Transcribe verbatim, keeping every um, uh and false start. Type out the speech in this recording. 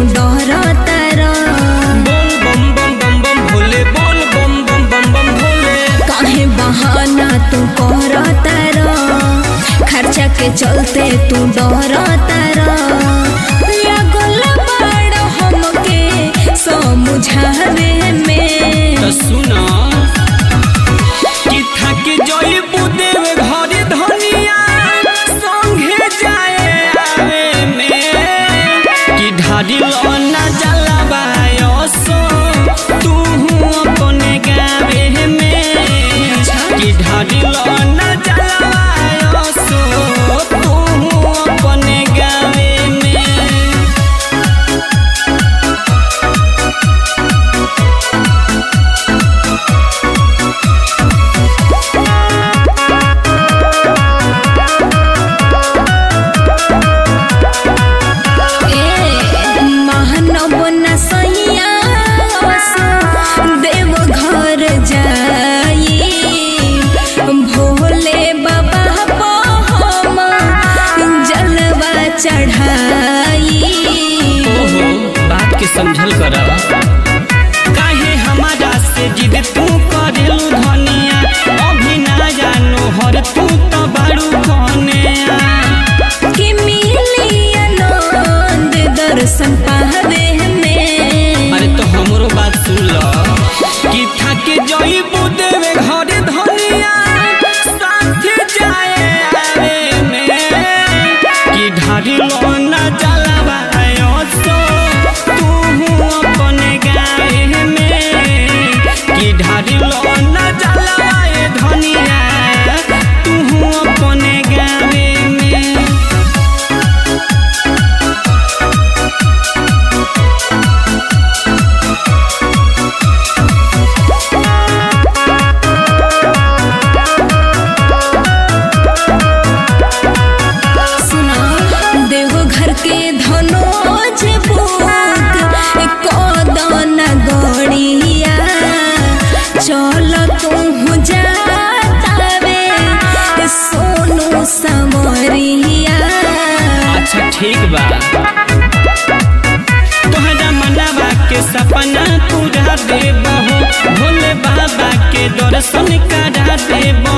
डरता रा। बोल बम बम बम बम भोले, बोल बम बम बम बम भोले। काहे बहाना तू करता रा, खर्चा के चलते तू डरता रा। लागल बाड़ हमके समझावे में। तो सुना कि थक जइबू देव घर धनिया संगे जाए आवे में। कि ढारी लौना जलावा सो तू अपने गावे में। कि ढारी लौना जलावा सो तू अपने गावे में। चढ़ाई ओहो बात के समझल करा। काहे हमारा से जिद तू करेलू धनिया। अभी ना जानो हर तू तो बारू कन्या। कि मिली आनंद दर्शन पावे में। अरे तो हमरो बात सुन लो कि थक जइबू देवे घर धनिया साथे जाए आवे में। कि ढारी लौना जलावा सो तू अपने गावे में। कि ढारी लौना जलावा धनिया तू अपने गावे में। के धनोज बुक कदन गड़िया चल तू जातावे सोनू समरिया। अच्छा ठीक बा तोहरा मनवा के सपना पूरा देबहो। भोले बाबा के दर्शन करा देबहो।